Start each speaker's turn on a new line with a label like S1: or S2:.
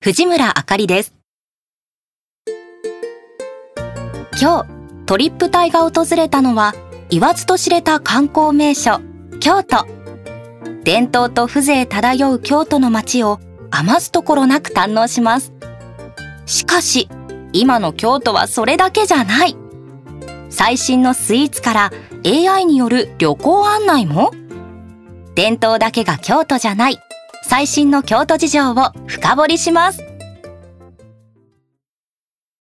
S1: 藤村あかりです。今日トリップ隊が訪れたのは言わずと知れた観光名所京都。伝統と風情漂う京都の街を余すところなく堪能します。しかし今の京都はそれだけじゃない。最新のスイーツから AI による旅行案内も。伝統だけが京都じゃない、最新の京都事情を深掘りします。